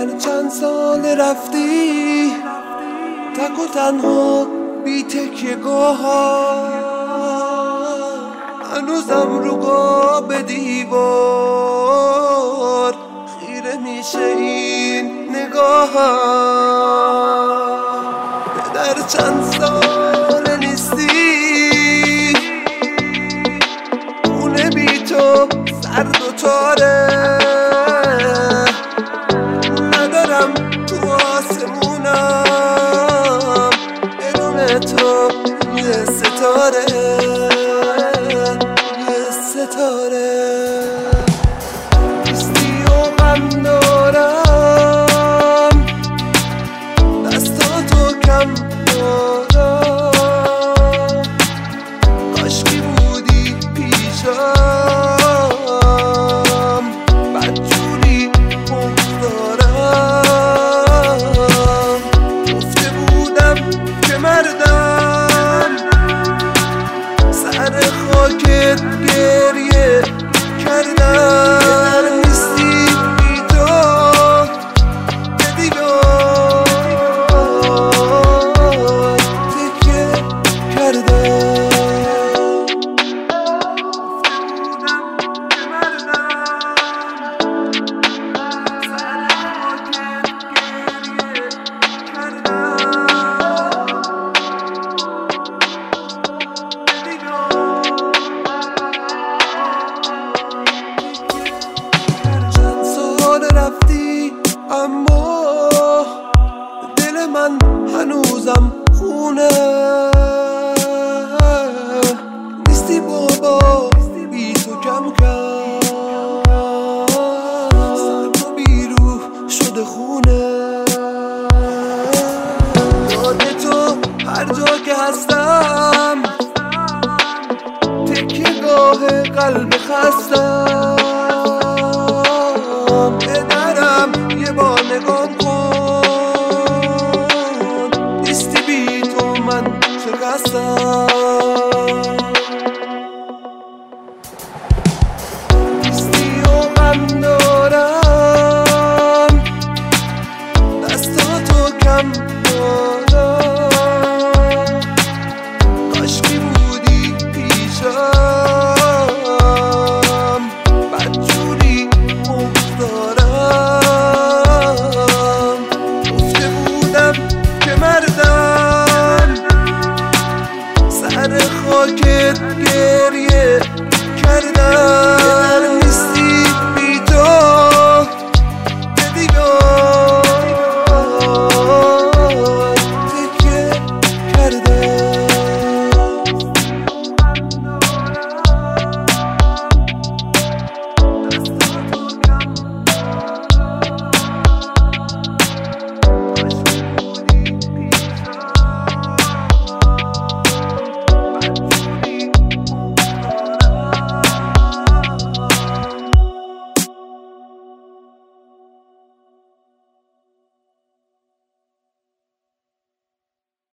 در چند سال رفتی تک و تنها بی تکیه گاه ها، هنوزم رو قاب دیوار خیره میشه این نگاه ها. در چند سال نیستی خونه بی تو سرد و تاره، ندارم تو آسمونم بدون تو یه ستاره، یه ستاره نیستی و غم دارم، دستاتو کم دارم، کاشکی بودی پیشم بدجوری بگذارم. گفته بودم که مردم سر خاکت گریه کردم، نیستی بی تو به دیوار تکیه کردم. رفتی اما دل من هنوزم خونه، نیستی بابا بی تو کم کم سرد و بی روح شده خونه. یاد تو هر جا که هستم تکیه گاه قلب خستم، یه بار نگام کن نیستی بی تو من شکستم، نیستی و غم دارم، دستاتو کم دارم، کاشکی بودی پیشم بدجوری بگذارم. سر خاکت گریه کردم.